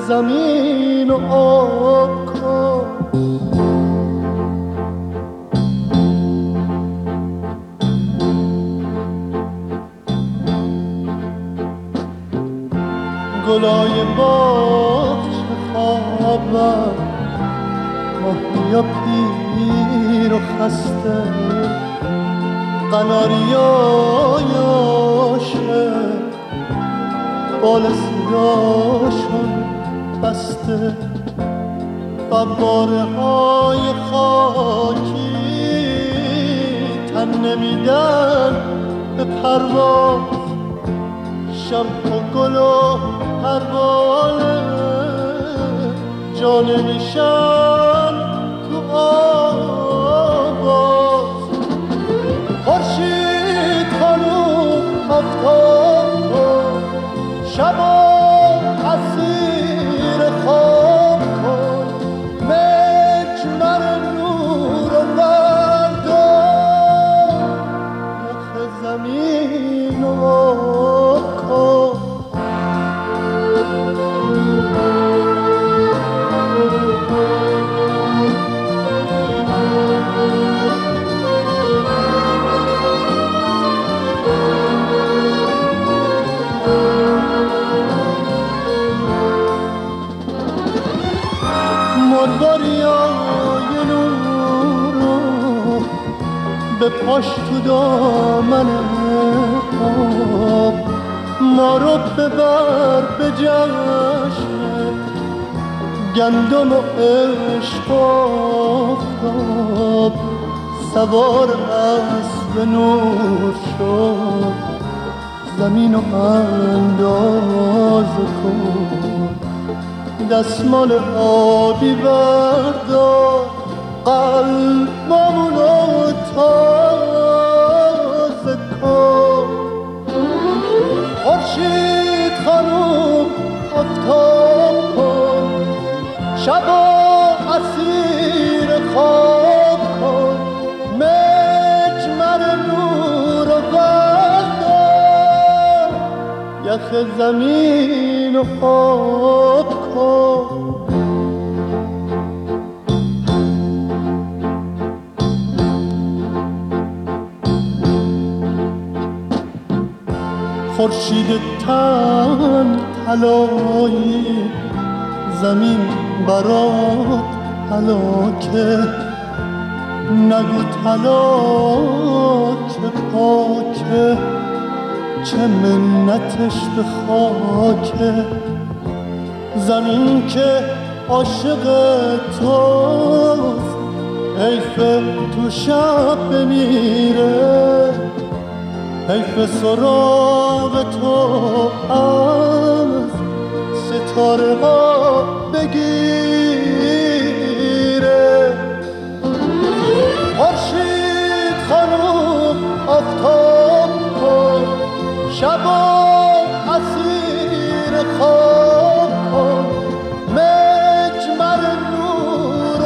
زمین و آب کن. گلای باغچه خوابم، ماهیا پیر و خسته، قناریای عاشق بال سیراشون بسته، فواره های خاکی تن نمیدن به پرواز، شمع و گل و پروانه جا نمیشن تو آواز. خورشید خانوم آفتاب کن، شبا اسیر خواب کن، مجمر نور و بردار، یخ زمین و آب کن. مروریای نورو به پاش تو دامن آب، ما رو ببر به جشن گندم و عشق آفتاب، سوار اسب نور شد زمین و اندازه کن، دستمال آبی بردار قلبمونو تازه کن. خورشید خانوم آفتاب کن، شبا اسیر خواب کن، مجمر نور و بردار، یخ زمین و آب کن. خورشید تن طلایی زمین برات هلاکه، نگو طلا که پاکه، چه منتش به خاکه، زمین که عاشق توست حیف تو شب بمیره، حیف سراغ تو از ستاره ها بگیره. خورشید خانوم آفتاب کن، شبا اسیر خواب کن، مجمر نور و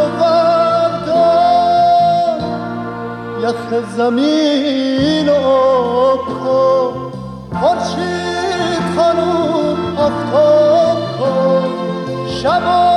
بردار، یخ زمین و آب کن. خورشید خانوم آفتاب کن، شبا